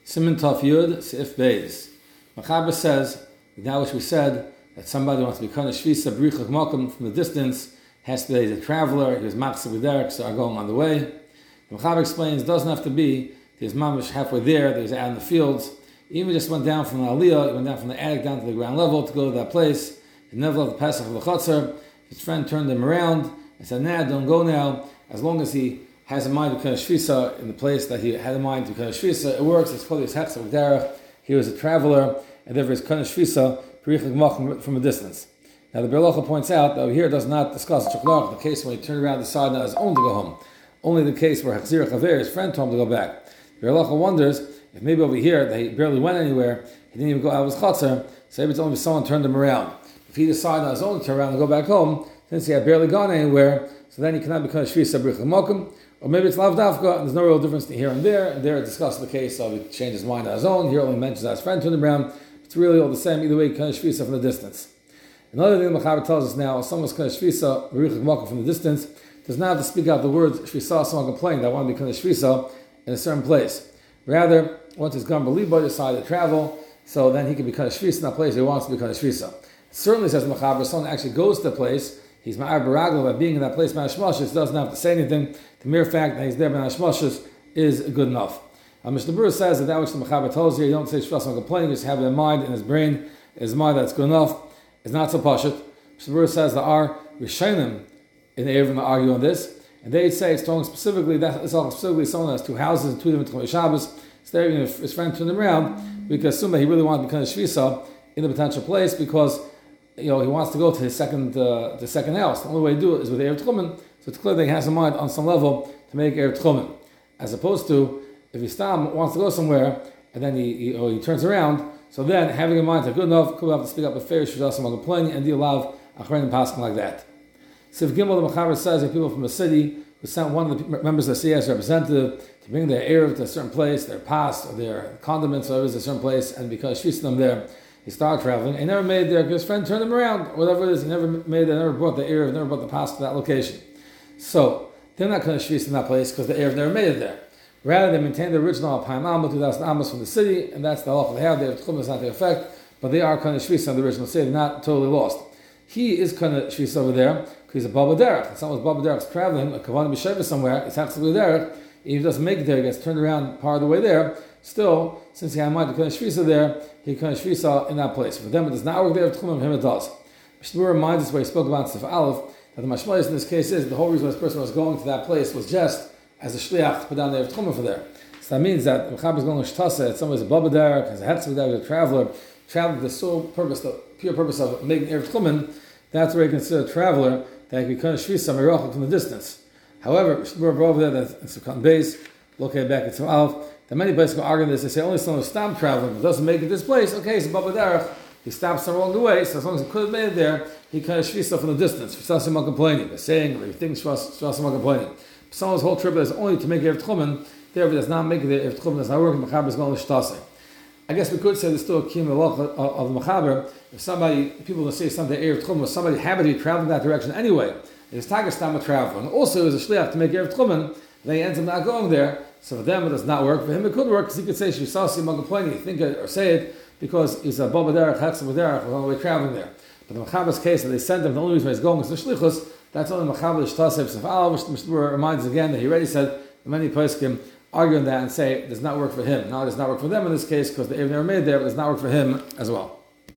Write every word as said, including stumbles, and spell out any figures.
Siman Tov Yud Seif Beis. Machaber says, now which we said, that somebody wants to become a Shvisa B'richak Malkum from the distance, has to be a traveler, he was Machsa B'derek, so are going on the way. The Machaber explains, it doesn't have to be, there's mamish halfway there, there's out in the fields. Even just went down from the Aliyah, he went down from the attic down to the ground level to go to that place. He never left the Pesach of the Chatzar. His friend turned him around and said, nah, don't go now. As long as he has in mind to become a Shvisa in the place that he had in mind to become a Shvisa, it works. It's called his Hechsa B'derech. He was a traveler, and therefore he's kind of Shvisa from a distance. Now the Berlocha points out that over here does not discuss the case when he turned around and decided on his own to go home. Only the case where Hechzir Chaver, his friend, told him to go back. The Berlocha wonders if maybe over here that he barely went anywhere, he didn't even go out of his Chatzar, so maybe it's only someone turned him around. If he decided on his own to turn around and go back home, since he had barely gone anywhere, so then he cannot become a Shvisa B'richak Malkum. Or maybe it's Lav Dafka, and there's no real difference here and there. And there it discusses the case of he changed his mind on his own. Here only mentions that his friend turned him around. It's really all the same. Either way, kind of Shvisa from the distance. Another thing the Machaber tells us now, if someone's kind of Shvisa B'richak Malkum from the distance, does not have to speak out the words Shvisa, someone complaining that I want to become a Shvisa in a certain place. Rather, once he's gone Beliba, decided to travel, so then he can become a Shvisa in that place he wants to become a Shvisa. It certainly says the Machaber, someone actually goes to the place, he's ma'ar baraglo by being in that place ma'ashmashis, doesn't have to say anything. The mere fact that he's there ma'ashmashis is good enough. Uh, Mishnah Berurah says that that which the Machaber tells you, you don't say shvas on complaining, you just have it in mind, in his brain, in his mind that's good enough. It's not so pashut. Mishnah Berurah says there are Rishonim in the Eruvin that argue on this, and they say it's talking specifically, that it's all specifically someone has two houses and two different Tchumei Shabbos. So there, if his friend turned him around, we can assume that he really wanted to become a shvisa in the potential place because you know, he wants to go to his second, uh, the second house. The only way to do it is with Erev Tchumen, so it's clear that he has in mind on some level to make Erev Tchumen. As opposed to, if he stam wants to go somewhere, and then he, he, or he turns around, so then having in mind that good enough, could have to speak up a fair shvisa on complaining, and deal of achrenim paskin like that. Sif Gimel, the Machaber says that people from a city who sent one of the members of the C S representative to bring their Erev to a certain place, their past, or their condiments, or whatever is a certain place, and because shvisa them there, he started traveling. He never made there because his friend turned him around. Whatever it is, he never made it, never brought the Erev, never brought the past to that location. So they're not going to shvis in that place because the Erev never made it there. Rather, they maintain the original Alpine Alma, two thousand Amos from the city, and that's the halacha they have. The Erev Tchum is not the effect, but they are kind of shvis on the original city. They're not totally lost. He is kind of shvis over there because he's a Baba Derech. If someone's Baba Derech is traveling, a Kavan B'Sheva somewhere, it's absolutely Derech. If he doesn't make it there, he gets turned around part of the way there. Still, since he had in mind to kind of shvisa there, he kind of shvisa in that place. For them, it does not work there. For him, it does. Mishnah Berurah reminds us where he spoke about Sif Aleph that the mashmalis in this case is the whole reason why this person was going to that place was just as a shliach to put down the Erev Tchumen for there. So that means that the Mechaber is going to shtasa. Someone is a Baba Derek, has a Hetzah Derek, a traveler, traveling for the sole purpose, the pure purpose of making Erev Tchumen. That's where you consider a traveler that can kind of shvisa merachik from the distance. However, Mishnah Berurah over there that's in Sukkot Beis, located back at Sif Aleph. That many places go argue this. They say only someone who stopped traveling but doesn't make it this place. Okay, it's a Baba Derech. He stops somewhere along the way, so as long as he could have made it there, he kind of shvisa from the distance. Shvisa not complaining. They're saying, or he thinks shvisa not complaining. But someone's whole trip is only to make Erev Tchumen. Therefore, does not make it there. Erev Tchumen does not work. The Mechaber is going to shtase. I guess we could say there's still a kiyum of the Mechaber. If somebody, people will say something Erev Tchumen, was somebody happened to be traveling that direction anyway. It's Tagas Tam a traveler, and also is a shliach to make Erev Tchumen. Then he ends up not going there. So for them it does not work. For him it could work because he could say Shvisasi Mal complaining, think it or say it because he's a Baba Derech, Hechsa B'derech, was on the way traveling there. But the Mechaber's case that they sent him, the only reason why he's going is the Shlichus, that's only Mechaber Shtaseh B'Sef Al, which Mishnah Berurah reminds us again that he already said that many poskim argue on that and say it does not work for him. Now it does not work for them in this case because the Erev never made there, but it does not work for him as well.